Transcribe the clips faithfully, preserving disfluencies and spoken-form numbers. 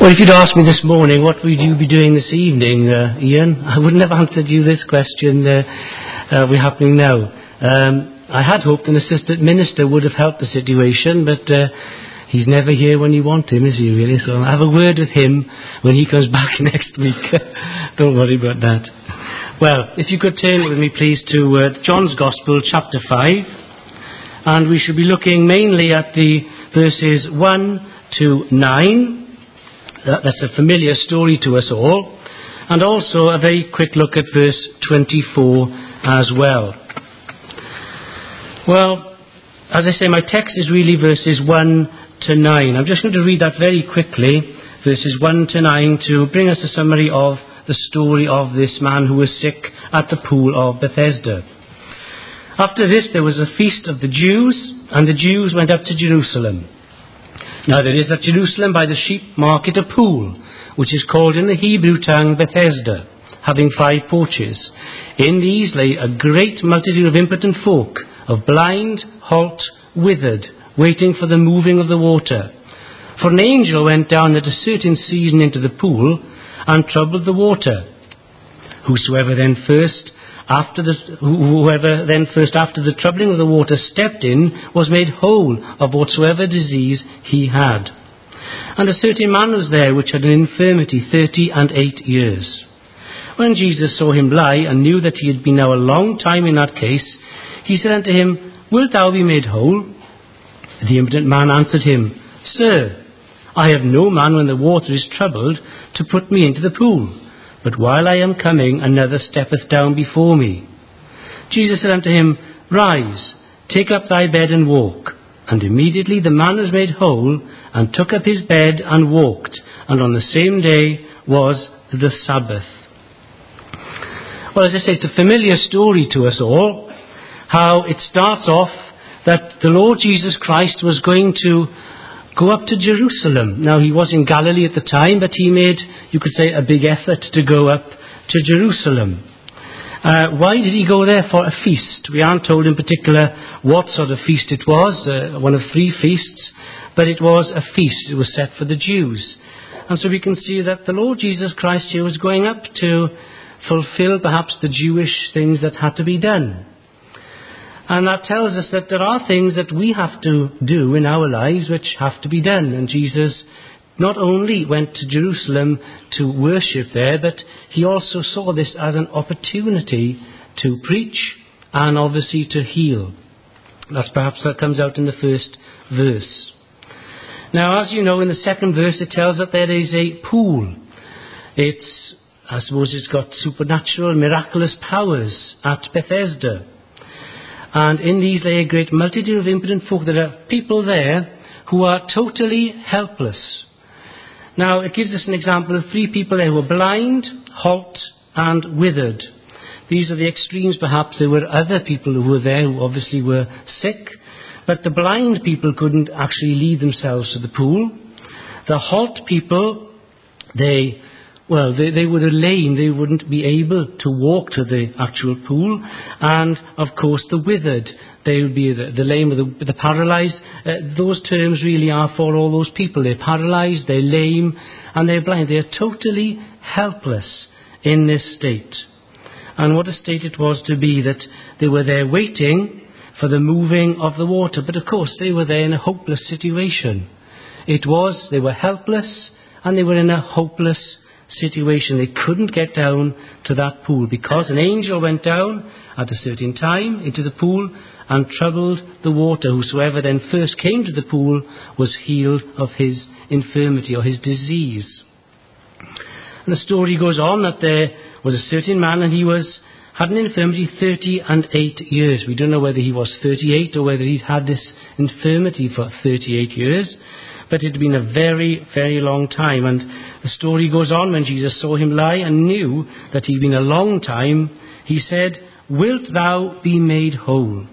Well, if you'd asked me this morning, what would you be doing this evening, uh, Ian, I wouldn't have answered you this question uh, uh, we're happening now. Um, I had hoped an assistant minister would have helped the situation, but uh, he's never here when you want him, is he really? So I'll have a word with him when he comes back next week. Don't worry about that. Well, if you could turn with me, please, to uh, John's Gospel, chapter five. And we should be looking mainly at the verses one to nine. That's a familiar story to us all. And also a very quick look at verse twenty-four as well. Well, as I say, my text is really verses one to nine. I'm just going to read that very quickly, verses one to nine, to bring us a summary of the story of this man who was sick at the pool of Bethesda. After this, there was a feast of the Jews, and the Jews went up to Jerusalem. Now there is at Jerusalem by the sheep market a pool, which is called in the Hebrew tongue Bethesda, having five porches. In these lay a great multitude of impotent folk, of blind, halt, withered, waiting for the moving of the water. For an angel went down at a certain season into the pool, and troubled the water. Whosoever then first After the, whoever then first after the troubling of the water stepped in was made whole of whatsoever disease he had. And a certain man was there which had an infirmity thirty and eight years. When Jesus saw him lie and knew that he had been now a long time in that case, he said unto him, Wilt thou be made whole? The impotent man answered him, Sir, I have no man when the water is troubled to put me into the pool. But while I am coming, another steppeth down before me. Jesus said unto him, Rise, take up thy bed and walk. And immediately the man was made whole, and took up his bed and walked. And on the same day was the Sabbath. Well, as I say, it's a familiar story to us all, how it starts off that the Lord Jesus Christ was going to go up to Jerusalem. Now, he was in Galilee at the time, but he made, you could say, a big effort to go up to Jerusalem. Uh, why did he go there? For a feast. We aren't told in particular what sort of feast it was, uh, one of three feasts, but it was a feast. It was set for the Jews. And so we can see that the Lord Jesus Christ here was going up to fulfill perhaps the Jewish things that had to be done. And that tells us that there are things that we have to do in our lives which have to be done. And Jesus not only went to Jerusalem to worship there, but he also saw this as an opportunity to preach and obviously to heal. That's perhaps that comes out in the first verse. Now, as you know, in the second verse it tells that there is a pool. It's, I suppose it's got supernatural, miraculous powers at Bethesda. And in these lay a great multitude of impotent folk. There are people there who are totally helpless. Now, it gives us an example of three people there who were blind, halt, and withered. These are the extremes, perhaps. There were other people who were there who obviously were sick, but the blind people couldn't actually lead themselves to the pool. The halt people, they... Well, they, they were lame, they wouldn't be able to walk to the actual pool. And, of course, the withered, they would be the, the lame or the, the paralysed. Uh, those terms really are for all those people. They're paralysed, they're lame, and they're blind. They're totally helpless in this state. And what a state it was to be that they were there waiting for the moving of the water. But, of course, they were there in a hopeless situation. It was, they were helpless, and they were in a hopeless situation. They couldn't get down to that pool because an angel went down at a certain time into the pool and troubled the water. Whosoever then first came to the pool was healed of his infirmity or his disease. And the story goes on that there was a certain man, and he was had an infirmity thirty and eight years. We don't know whether he was thirty-eight or whether he'd had this infirmity for thirty-eight years. But it had been a very, very long time. And the story goes on, when Jesus saw him lie and knew that he'd been a long time, he said, Wilt thou be made whole?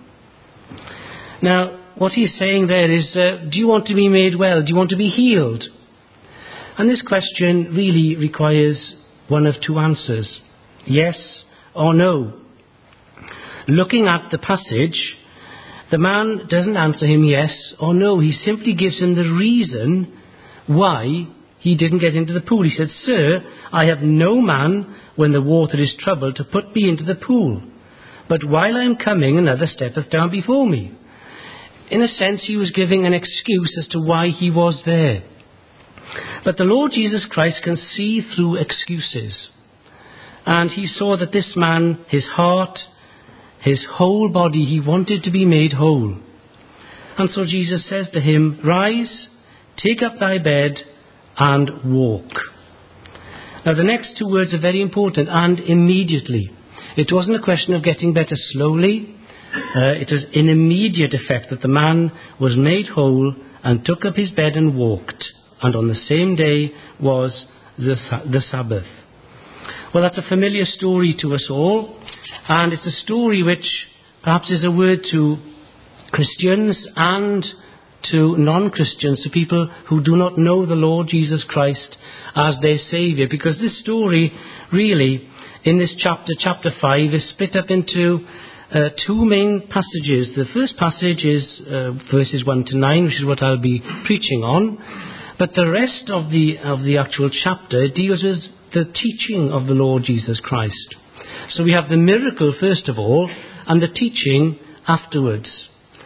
Now, what he's saying there is, uh, do you want to be made well? Do you want to be healed? And this question really requires one of two answers. Yes or no. Looking at the passage, the man doesn't answer him yes or no. He simply gives him the reason why he didn't get into the pool. He said, "Sir, I have no man when the water is troubled to put me into the pool. But while I am coming, another steppeth down before me." In a sense, he was giving an excuse as to why he was there. But the Lord Jesus Christ can see through excuses. And he saw that this man, his heart, his whole body, he wanted to be made whole. And so Jesus says to him, "Rise, take up thy bed, and walk." Now the next two words are very important, and immediately. It wasn't a question of getting better slowly. Uh, it was an immediate effect that the man was made whole and took up his bed and walked. And on the same day was the, the Sabbath. Well, that's a familiar story to us all, and it's a story which perhaps is a word to Christians and to non-Christians, to people who do not know the Lord Jesus Christ as their Saviour, because this story really, in this chapter, chapter five, is split up into uh, two main passages. The first passage is uh, verses one to nine, which is what I'll be preaching on, but the rest of the, of the actual chapter deals with the teaching of the Lord Jesus Christ. So we have the miracle first of all, and the teaching afterwards.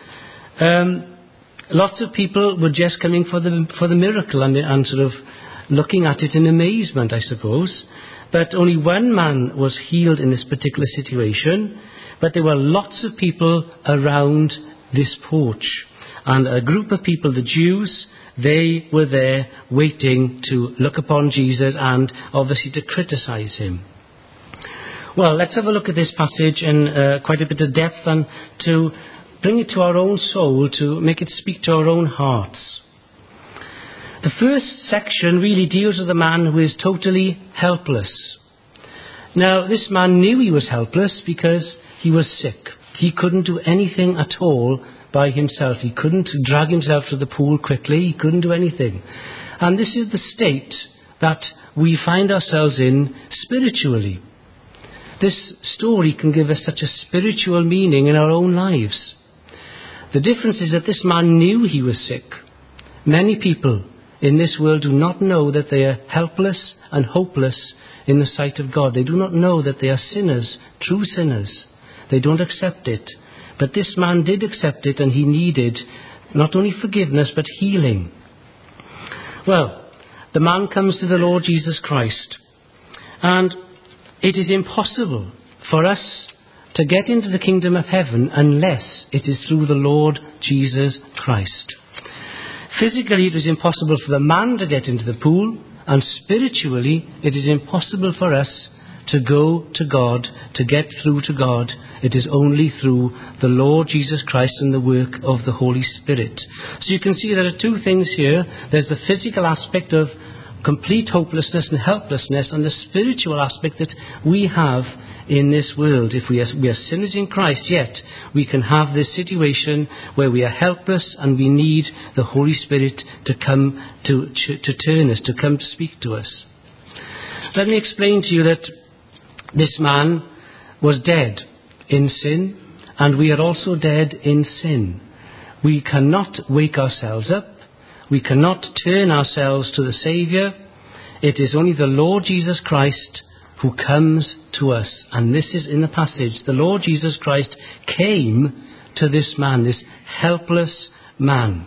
Um, lots of people were just coming for the for the miracle and, and sort of looking at it in amazement, I suppose. But only one man was healed in this particular situation. But there were lots of people around this porch. And a group of people, the Jews, they were there waiting to look upon Jesus and obviously to criticize him. Well, let's have a look at this passage in uh, quite a bit of depth and to bring it to our own soul, to make it speak to our own hearts. The first section really deals with a man who is totally helpless. Now, this man knew he was helpless because he was sick. He couldn't do anything at all by himself. He couldn't drag himself to the pool quickly. He couldn't do anything. And this is the state that we find ourselves in spiritually. This story can give us such a spiritual meaning in our own lives. The difference is that this man knew he was sick. Many people in this world do not know that they are helpless and hopeless in the sight of God. They do not know that they are sinners, true sinners. They don't accept it. But this man did accept it, and he needed not only forgiveness but healing. Well, the man comes to the Lord Jesus Christ, and it is impossible for us to get into the kingdom of heaven unless it is through the Lord Jesus Christ. Physically, it is impossible for the man to get into the pool, and spiritually, it is impossible for us to go to God, to get through to God. It is only through the Lord Jesus Christ and the work of the Holy Spirit. So you can see there are two things here. There's the physical aspect of complete hopelessness and helplessness, and the spiritual aspect that we have in this world. If we are, we are sinners in Christ, yet we can have this situation where we are helpless and we need the Holy Spirit to come to, to, to turn us, to come to speak to us. Let me explain to you that this man was dead in sin, and we are also dead in sin. We cannot wake ourselves up. We cannot turn ourselves to the Saviour. It is only the Lord Jesus Christ who comes to us. And this is in the passage. The Lord Jesus Christ came to this man, this helpless man.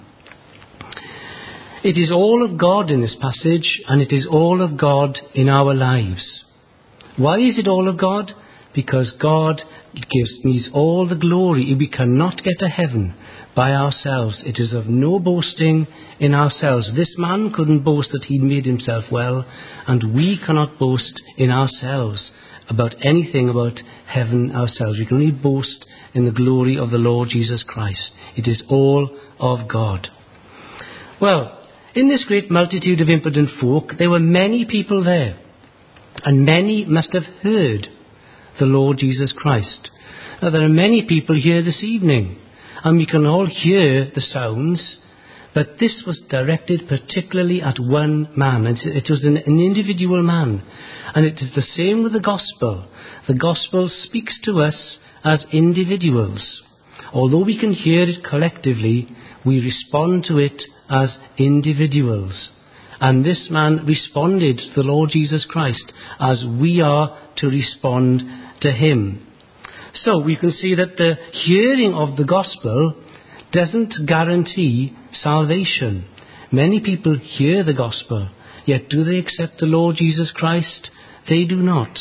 It is all of God in this passage, and it is all of God in our lives. Why is it all of God? Because God gives me all the glory. We cannot get to heaven by ourselves. It is of no boasting in ourselves. This man couldn't boast that he'd made himself well, and we cannot boast in ourselves about anything about heaven ourselves. We can only boast in the glory of the Lord Jesus Christ. It is all of God. Well, in this great multitude of impotent folk, there were many people there, and many must have heard the Lord Jesus Christ. Now, there are many people here this evening, and we can all hear the sounds, but this was directed particularly at one man. It was an, an individual man. And it is the same with the gospel. The gospel speaks to us as individuals. Although we can hear it collectively, we respond to it as individuals. And this man responded to the Lord Jesus Christ as we are to respond to him. So we can see that the hearing of the gospel doesn't guarantee salvation. Many people hear the gospel, yet do they accept the Lord Jesus Christ? They do not.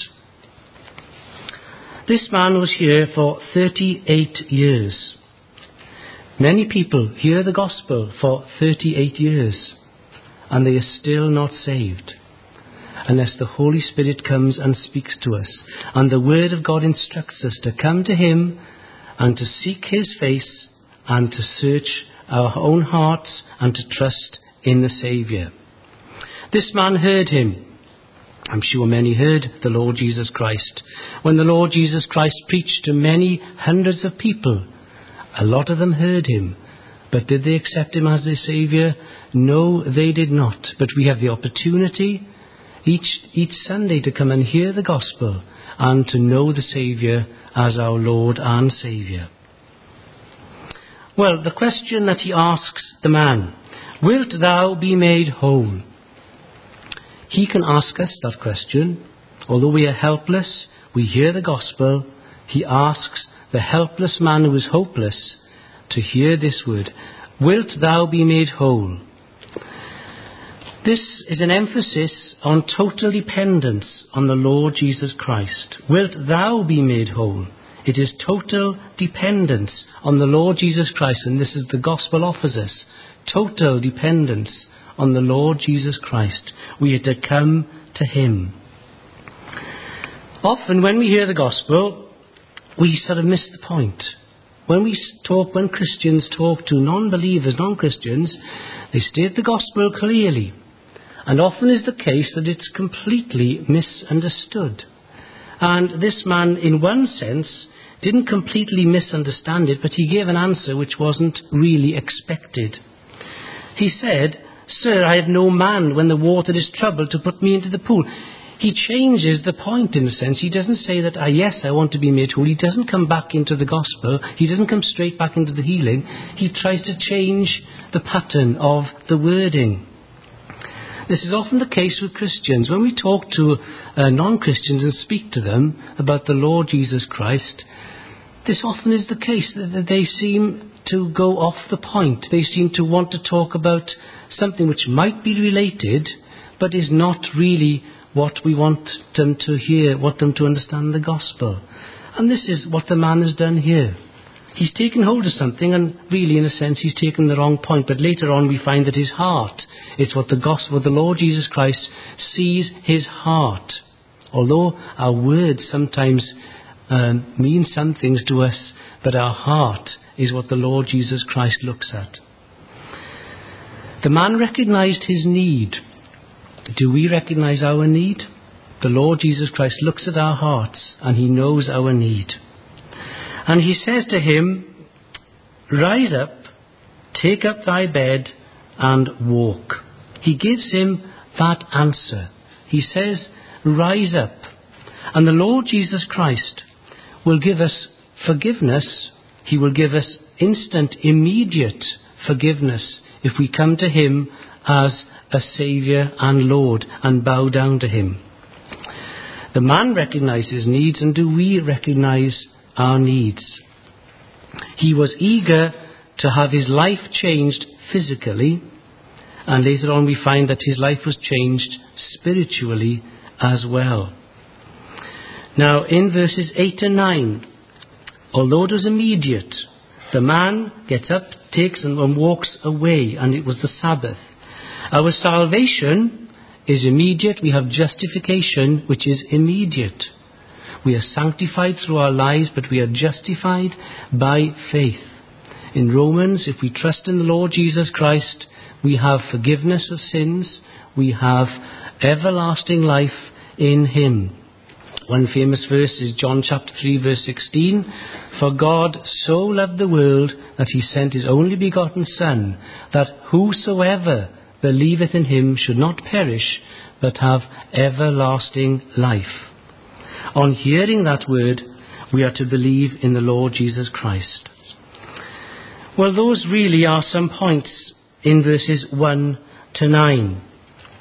This man was here for thirty-eight years. Many people hear the gospel for thirty-eight years, and they are still not saved, unless the Holy Spirit comes and speaks to us. And the Word of God instructs us to come to him and to seek his face and to search our own hearts and to trust in the Saviour. This man heard him. I'm sure many heard the Lord Jesus Christ. When the Lord Jesus Christ preached to many hundreds of people, a lot of them heard him. But did they accept him as their Saviour? No, they did not. But we have the opportunity each, each Sunday to come and hear the gospel and to know the Saviour as our Lord and Saviour. Well, the question that he asks the man, wilt thou be made whole? He can ask us that question. Although we are helpless, we hear the gospel. He asks the helpless man who is hopeless to hear this word, wilt thou be made whole? This is an emphasis on total dependence on the Lord Jesus Christ. Wilt thou be made whole? It is total dependence on the Lord Jesus Christ, and this is the gospel offers us. Total dependence on the Lord Jesus Christ. We are to come to him. Often when we hear the gospel, we sort of miss the point. When we talk, when Christians talk to non-believers, non-Christians, they state the gospel clearly. And often is the case that it's completely misunderstood. And this man, in one sense, didn't completely misunderstand it, but he gave an answer which wasn't really expected. He said, Sir, I have no man when the water is troubled to put me into the pool. He changes the point in a sense. He doesn't say that, ah, yes, I want to be made whole. He doesn't come back into the gospel. He doesn't come straight back into the healing. He tries to change the pattern of the wording. This is often the case with Christians. When we talk to uh, non-Christians and speak to them about the Lord Jesus Christ, this often is the case that they seem to go off the point. They seem to want to talk about something which might be related, but is not really what we want them to hear, want them to understand the gospel. And this is what the man has done here. He's taken hold of something, and really, in a sense, he's taken the wrong point. But later on, we find that his heart, it's what the gospel of the Lord Jesus Christ sees his heart. Although our words sometimes um, mean some things to us, but our heart is what the Lord Jesus Christ looks at. The man recognized his need. Do we recognize our need? The Lord Jesus Christ looks at our hearts and he knows our need. And he says to him, rise up, take up thy bed and walk. He gives him that answer. He says, rise up. And the Lord Jesus Christ will give us forgiveness. He will give us instant, immediate forgiveness if we come to him as a Saviour and Lord and bow down to him. The man recognizes needs, and do we recognize our needs? He was eager to have his life changed physically, and later on we find that his life was changed spiritually as well. Now in verses eight and nine, although it was immediate, the man gets up, takes and walks away, and it was the Sabbath. Our salvation is immediate. We have justification, which is immediate. We are sanctified through our lives, but we are justified by faith. In Romans, if we trust in the Lord Jesus Christ, we have forgiveness of sins. We have everlasting life in him. One famous verse is John chapter three, verse sixteen. For God so loved the world that he sent his only begotten Son, that whosoever believeth in him should not perish, but have everlasting life. On hearing that word, we are to believe in the Lord Jesus Christ. Well, those really are some points in verses one to nine.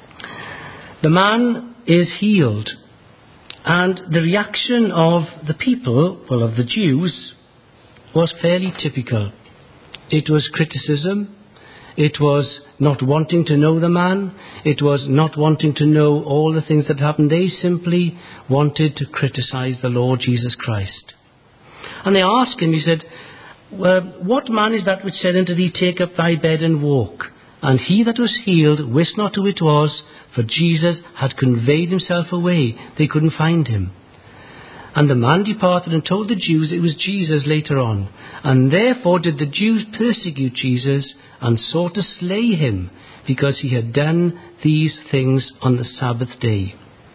The man is healed, and the reaction of the people, well, of the Jews, was fairly typical. It was criticism. It was not wanting to know the man. It was not wanting to know all the things that happened. They simply wanted to criticize the Lord Jesus Christ. And they asked him, he said, well, what man is that which said unto thee, take up thy bed and walk? And he that was healed wist not who it was, for Jesus had conveyed himself away. They couldn't find him. And the man departed and told the Jews it was Jesus later on. And therefore did the Jews persecute Jesus and sought to slay him, because he had done these things on the Sabbath day.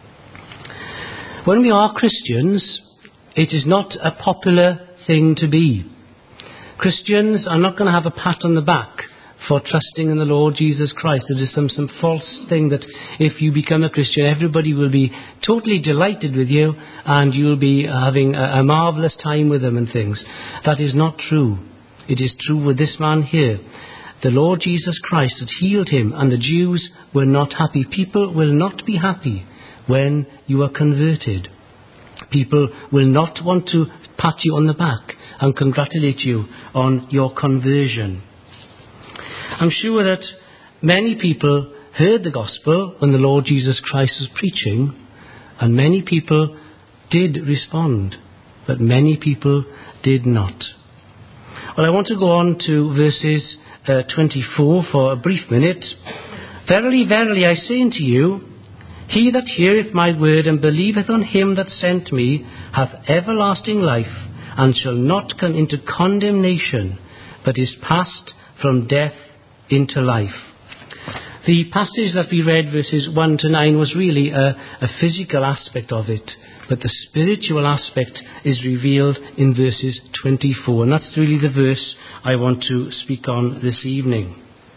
When we are Christians, it is not a popular thing to be. Christians are not going to have a pat on the back for trusting in the Lord Jesus Christ. It is some, some false thing that if you become a Christian, everybody will be totally delighted with you and you'll be having a, a marvellous time with them and things. That is not true. It is true with this man here. The Lord Jesus Christ had healed him, and the Jews were not happy. People will not be happy when you are converted. People will not want to pat you on the back and congratulate you on your conversion. I'm sure that many people heard the gospel when the Lord Jesus Christ was preaching, and many people did respond, but many people did not. Well, I want to go on to verses uh, twenty-four for a brief minute. Verily, verily, I say unto you, he that heareth my word and believeth on him that sent me hath everlasting life, and shall not come into condemnation, but is passed from death into life. The passage that we read, verses one to nine, was really a, a physical aspect of it, but the spiritual aspect is revealed in verses twenty-four, and that's really the verse I want to speak on this evening.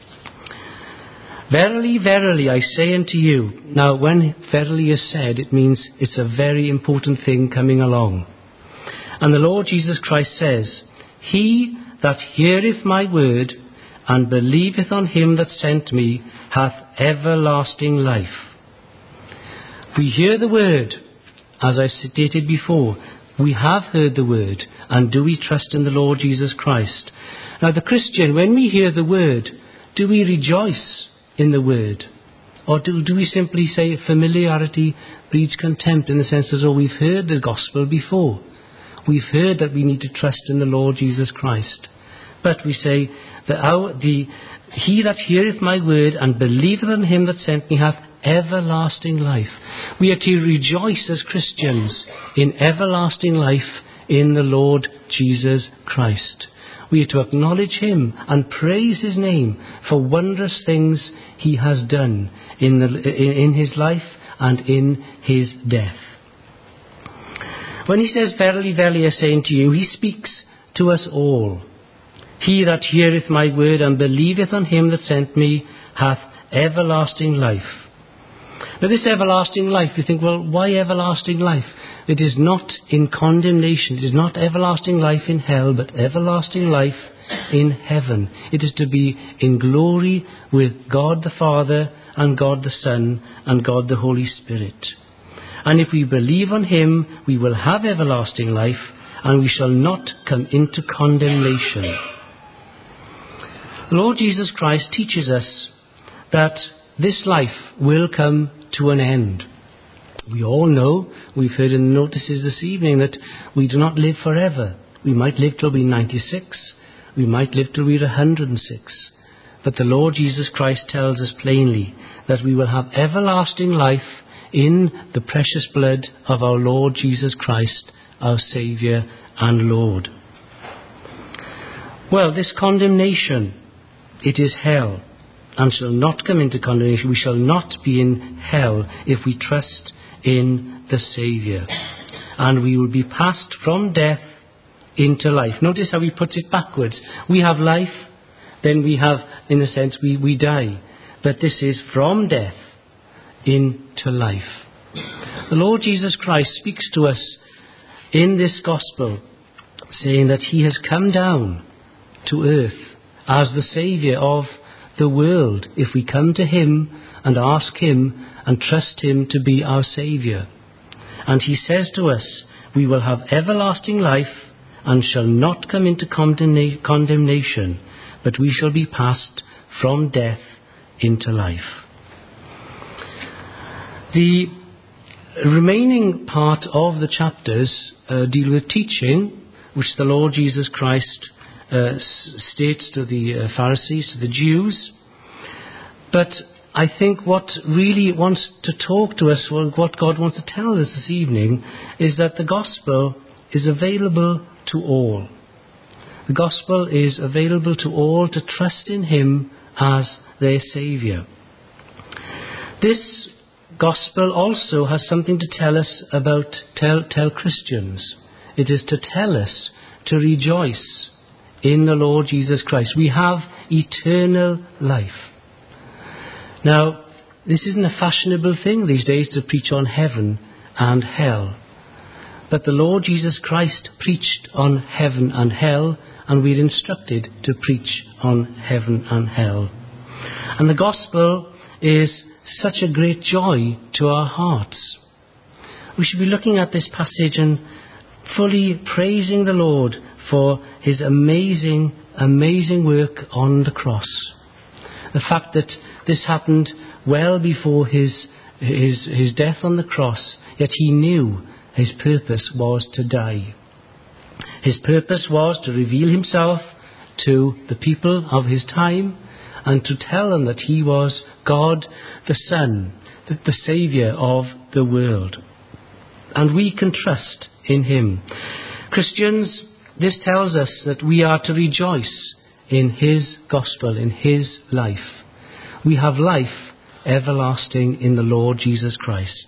Verily, verily, I say unto you. Now, when verily is said, it means it's a very important thing coming along. And the Lord Jesus Christ says, he that heareth my word and believeth on him that sent me hath everlasting life. We hear the word, as I stated before. We have heard the word, and do we trust in the Lord Jesus Christ? Now, the Christian, when we hear the word, do we rejoice in the word? Or do, do we simply say familiarity breeds contempt, in the sense that, oh, we've heard the gospel before. We've heard that we need to trust in the Lord Jesus Christ. But we say, that our, the, he that heareth my word and believeth on him that sent me hath everlasting life. We are to rejoice as Christians in everlasting life in the Lord Jesus Christ. We are to acknowledge him and praise his name for wondrous things he has done in, the, in his life and in his death. When he says, verily, verily, I say unto you, he speaks to us all. He that heareth my word and believeth on him that sent me hath everlasting life. Now, this everlasting life, you think, well, why everlasting life? It is not in condemnation. It is not everlasting life in hell, but everlasting life in heaven. It is to be in glory with God the Father and God the Son and God the Holy Spirit. And if we believe on him, we will have everlasting life, and we shall not come into condemnation. The Lord Jesus Christ teaches us that this life will come to an end. We all know, we've heard in the notices this evening, that we do not live forever. We might live till we're ninety-six. We might live till we're one hundred six. But the Lord Jesus Christ tells us plainly that we will have everlasting life in the precious blood of our Lord Jesus Christ, our Saviour and Lord. Well, this condemnation, it is hell, and shall not come into condemnation. We shall not be in hell if we trust in the Saviour. And we will be passed from death into life. Notice how he puts it backwards. We have life, then we have, in a sense, we, we die. But this is from death into life. The Lord Jesus Christ speaks to us in this gospel, saying that he has come down to earth as the Saviour of the world if we come to him and ask him and trust him to be our Saviour. And he says to us, we will have everlasting life and shall not come into condemna- condemnation, but we shall be passed from death into life. The remaining part of the chapters uh, deal with teaching, which the Lord Jesus Christ uh, states to the uh, Pharisees, to the Jews. But I think what really wants to talk to us, well, what God wants to tell us this evening, is that the gospel is available to all. The gospel is available to all to trust in him as their Saviour. This gospel also has something to tell us about, tell, tell Christians. It is to tell us to rejoice in the Lord Jesus Christ. We have eternal life. Now, this isn't a fashionable thing these days to preach on heaven and hell. But the Lord Jesus Christ preached on heaven and hell, and we're instructed to preach on heaven and hell. And the gospel is such a great joy to our hearts. We should be looking at this passage and fully praising the Lord for his amazing, amazing work on the cross. The fact that this happened well before his, his, his death on the cross, yet he knew his purpose was to die. His purpose was to reveal himself to the people of his time and to tell them that he was God the Son, the, the Saviour of the world. And we can trust in him. Christians, this tells us that we are to rejoice in his gospel, in his life. We have life everlasting in the Lord Jesus Christ.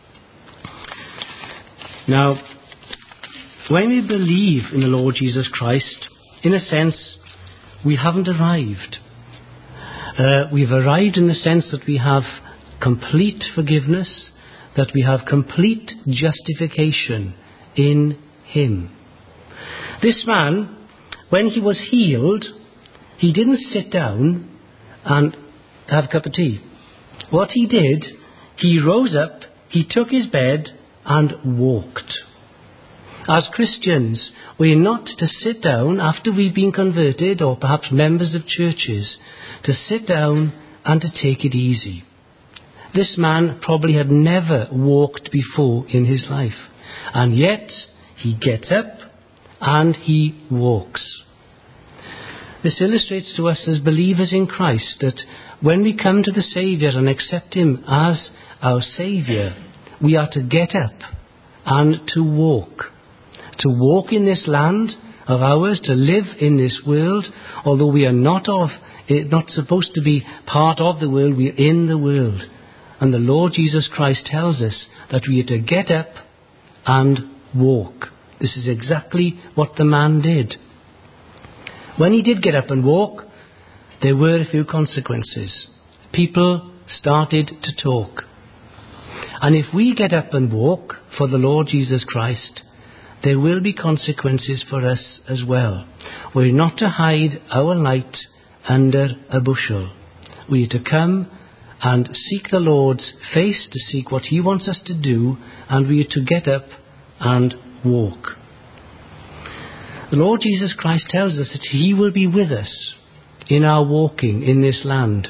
Now, when we believe in the Lord Jesus Christ, in a sense, we haven't arrived. Uh, we've arrived in the sense that we have complete forgiveness, that we have complete justification in him. This man, when he was healed, he didn't sit down and have a cup of tea. What he did, he rose up, he took his bed and walked. As Christians, we're not to sit down after we've been converted, or perhaps members of churches, to sit down and to take it easy. This man probably had never walked before in his life, and yet he gets up and he walks. This illustrates to us as believers in Christ that when we come to the Saviour and accept him as our Saviour, we are to get up and to walk. To walk in this land of ours, to live in this world, although we are not of, not supposed to be part of the world, we are in the world. And the Lord Jesus Christ tells us that we are to get up and walk. This is exactly what the man did. When he did get up and walk, there were a few consequences. People started to talk. And if we get up and walk for the Lord Jesus Christ, there will be consequences for us as well. We're not to hide our light under a bushel. We are to come and seek the Lord's face, to seek what he wants us to do, and we are to get up and walk. The Lord Jesus Christ tells us that he will be with us in our walking in this land.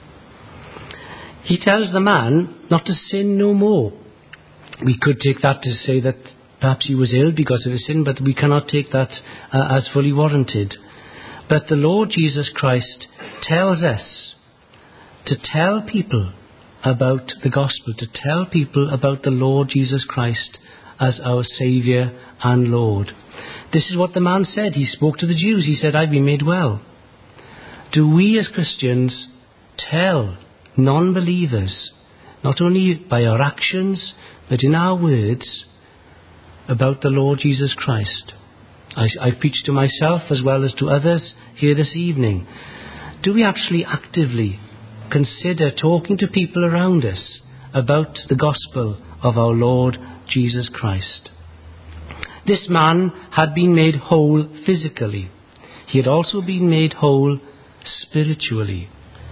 He tells the man not to sin no more. We could take that to say that perhaps he was ill because of his sin, but we cannot take that uh, as fully warranted. But the Lord Jesus Christ tells us to tell people about the gospel, to tell people about the Lord Jesus Christ as our Saviour and Lord. This is what the man said. He spoke to the Jews. He said, I've been made well. Do we as Christians tell non-believers, not only by our actions, but in our words, about the Lord Jesus Christ? I, I preach to myself as well as to others here this evening. Do we actually actively consider talking to people around us about the gospel of our Lord Jesus Christ? This man had been made whole physically. He had also been made whole spiritually.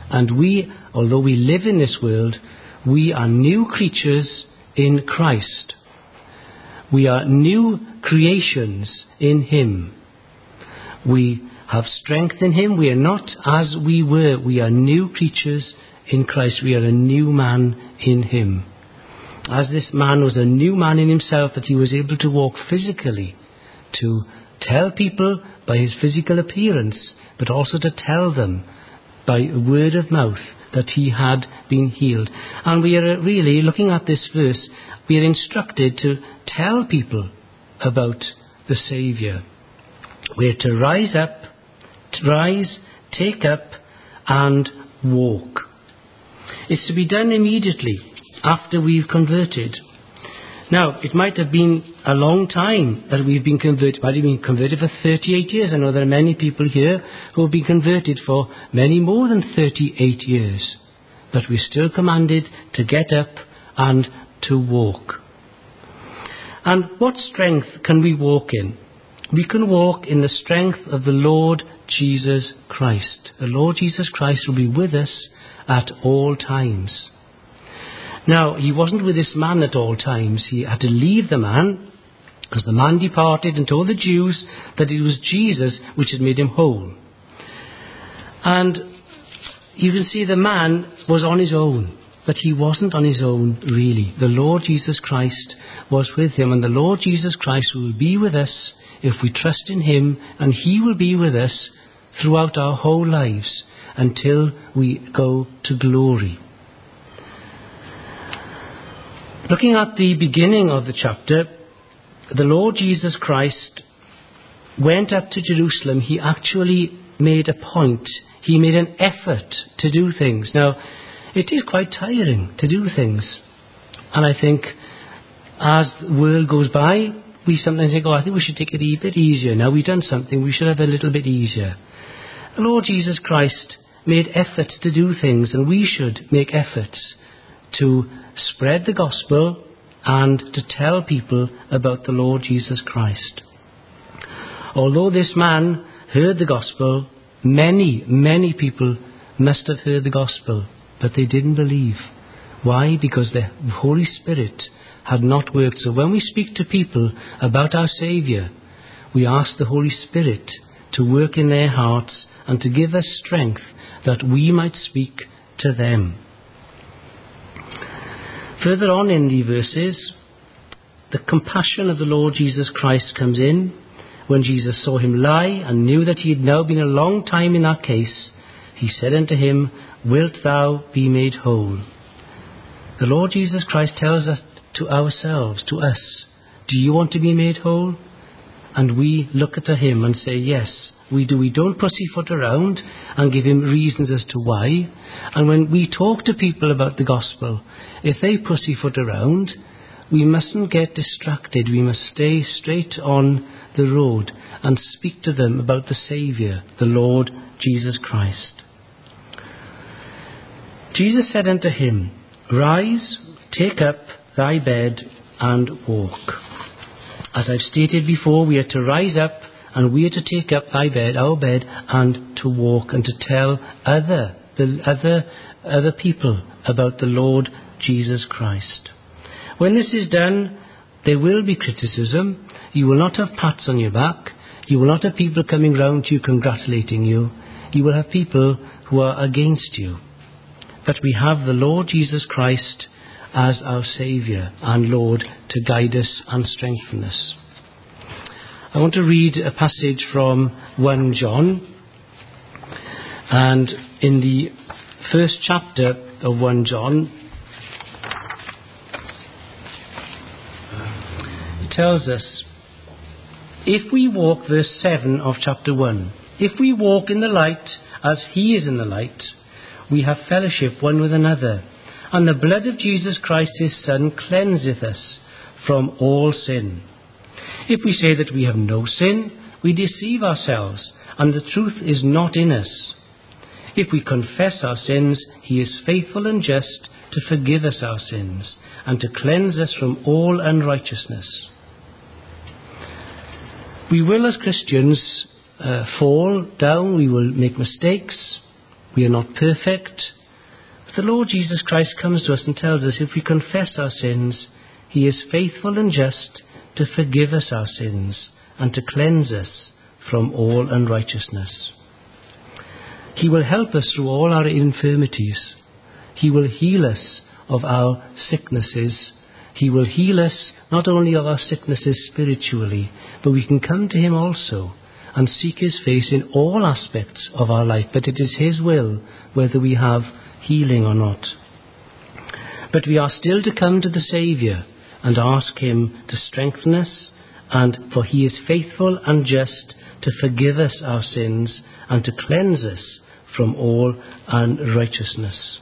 And we, although we live in this world, we are new creatures in Christ. We are new creations in Him. We have strength in Him. We are not as we were. We are new creatures in Christ. We are a new man in Him. As this man was a new man in himself, that he was able to walk physically, to tell people by his physical appearance, but also to tell them by word of mouth that he had been healed. And we are really, looking at this verse, we are instructed to tell people about the Saviour. We are to rise up, to rise, take up, and walk. It's to be done immediately after we've converted. Now, it might have been a long time that we've been converted. Might have been converted for thirty-eight years. I know there are many people here who have been converted for many more than thirty-eight years. But we're still commanded to get up and to walk. And what strength can we walk in? We can walk in the strength of the Lord Jesus Christ. The Lord Jesus Christ will be with us at all times. Now, he wasn't with this man at all times. He had to leave the man, because the man departed and told the Jews that it was Jesus which had made him whole. And you can see the man was on his own, but he wasn't on his own really. The Lord Jesus Christ was with him, and the Lord Jesus Christ will be with us if we trust in Him, and He will be with us throughout our whole lives until we go to glory. Looking at the beginning of the chapter, the Lord Jesus Christ went up to Jerusalem. He actually made a point. He made an effort to do things. Now, it is quite tiring to do things. And I think as the world goes by, we sometimes think, oh, I think we should take it a bit easier. Now we've done something, we should have a little bit easier. The Lord Jesus Christ made efforts to do things, and we should make efforts to spread the gospel and to tell people about the Lord Jesus Christ. Although this man heard the gospel, many, many people must have heard the gospel, but they didn't believe. Why? Because the Holy Spirit had not worked. So when we speak to people about our Saviour, we ask the Holy Spirit to work in their hearts and to give us strength that we might speak to them. Further on in the verses, the compassion of the Lord Jesus Christ comes in. When Jesus saw him lie and knew that he had now been a long time in that case, he said unto him, Wilt thou be made whole? The Lord Jesus Christ tells us to ourselves, to us, do you want to be made whole? And we look at him and say, yes, we do. We don't pussyfoot around and give him reasons as to why. And when we talk to people about the gospel, if they pussyfoot around, we mustn't get distracted. We must stay straight on the road and speak to them about the Saviour, the Lord Jesus Christ. Jesus said unto him, Rise, take up thy bed and walk. As I've stated before, we are to rise up and we are to take up thy bed, our bed, and to walk and to tell other, the other, other people about the Lord Jesus Christ. When this is done, there will be criticism. You will not have pats on your back. You will not have people coming round to you congratulating you. You will have people who are against you. But we have the Lord Jesus Christ as our Saviour and Lord to guide us and strengthen us. I want to read a passage from First John. And in the first chapter of First John, it tells us, if we walk, verse seven of chapter one, if we walk in the light as he is in the light, we have fellowship one with another, and the blood of Jesus Christ his Son cleanseth us from all sin. If we say that we have no sin, we deceive ourselves, and the truth is not in us. If we confess our sins, he is faithful and just to forgive us our sins, and to cleanse us from all unrighteousness. We will, as Christians, uh, fall down, we will make mistakes, We are not perfect. But the Lord Jesus Christ comes to us and tells us if we confess our sins, he is faithful and just to forgive us our sins and to cleanse us from all unrighteousness. He will help us through all our infirmities. He will heal us of our sicknesses. He will heal us not only of our sicknesses spiritually, but we can come to him also and seek his face in all aspects of our life. But it is his will whether we have healing or not. But we are still to come to the Saviour and ask him to strengthen us, and for he is faithful and just to forgive us our sins and to cleanse us from all unrighteousness.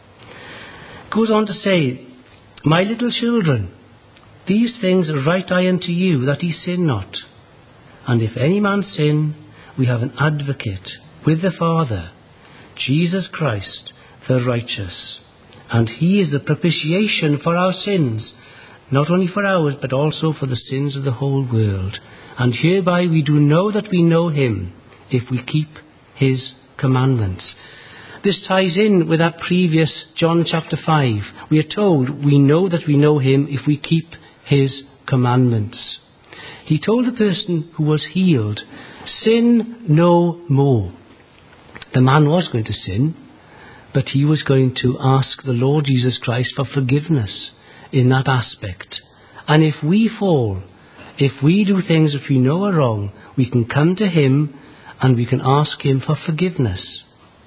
It goes on to say, my little children, these things write I unto you, that ye sin not. And if any man sin, we have an advocate with the Father, Jesus Christ the righteous. And he is the propitiation for our sins, not only for ours, but also for the sins of the whole world. And hereby we do know that we know him, if we keep his commandments. This ties in with that previous John chapter five. We are told we know that we know him if we keep his commandments. He told the person who was healed, sin no more. The man was going to sin, but he was going to ask the Lord Jesus Christ for forgiveness in that aspect. And if we fall, if we do things which we know are wrong, we can come to him and we can ask him for forgiveness.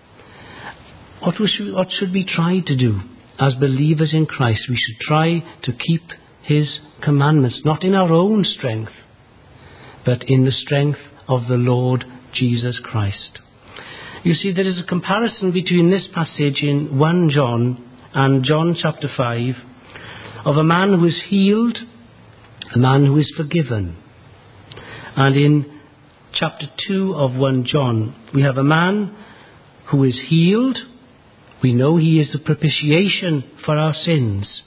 What should, what should we try to do as believers in Christ? We should try to keep his commandments, not in our own strength, but in the strength of the Lord Jesus Christ. You see, there is a comparison between this passage in First John and John chapter five of a man who is healed, a man who is forgiven. And in chapter two of First John, we have a man who is healed. We know he is the propitiation for our sins.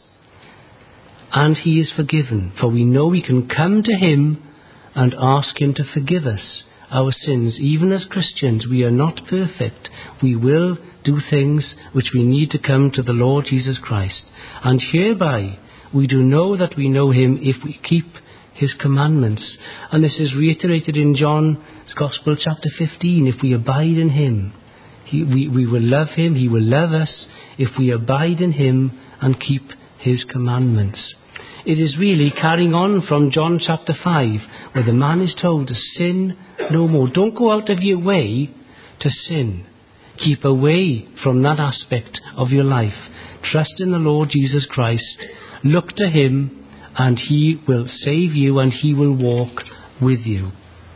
And he is forgiven, for we know we can come to him and ask him to forgive us our sins. Even as Christians, we are not perfect. We will do things which we need to come to the Lord Jesus Christ. And hereby we do know that we know him if we keep his commandments. And this is reiterated in John's Gospel chapter fifteen. If we abide in him, he, we, we will love him, he will love us if we abide in him and keep his commandments. It is really carrying on from John chapter five, where the man is told to sin no more. Don't go out of your way to sin. Keep away from that aspect of your life. Trust in the Lord Jesus Christ. Look to him, and he will save you, and he will walk with you.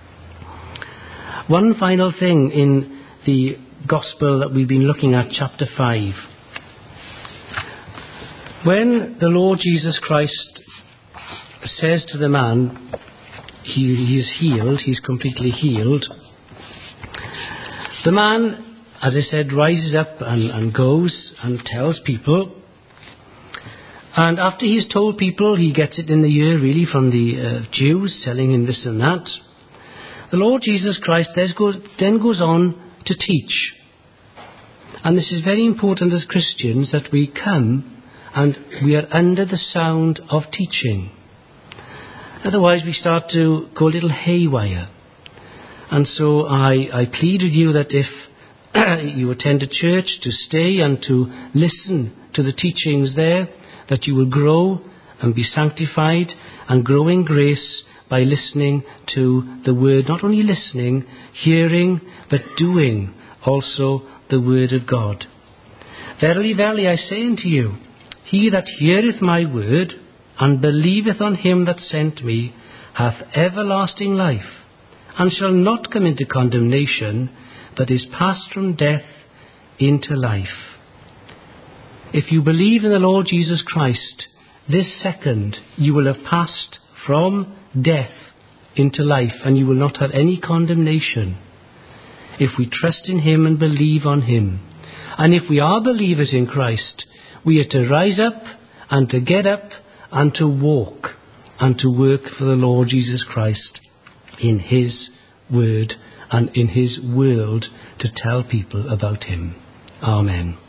One final thing in the Gospel that we've been looking at, chapter five. When the Lord Jesus Christ says to the man, he, he is healed, he's completely healed, the man, as I said, rises up and, and goes and tells people. And after he's told people, he gets it in the ear really from the uh, Jews, telling him this and that. The Lord Jesus Christ then goes on to teach. And this is very important as Christians, that we come and we are under the sound of teaching. Otherwise we start to go a little haywire. And so I, I plead with you that if you attend a church, to stay and to listen to the teachings there, that you will grow and be sanctified and grow in grace by listening to the word. Not only listening, hearing, but doing also the word of God. Verily, verily, I say unto you, he that heareth my word and believeth on him that sent me hath everlasting life, and shall not come into condemnation, but is passed from death into life. If you believe in the Lord Jesus Christ, this second you will have passed from death into life, and you will not have any condemnation if we trust in him and believe on him. And if we are believers in Christ, we are to rise up and to get up and to walk and to work for the Lord Jesus Christ in his word and in his world, to tell people about him. Amen.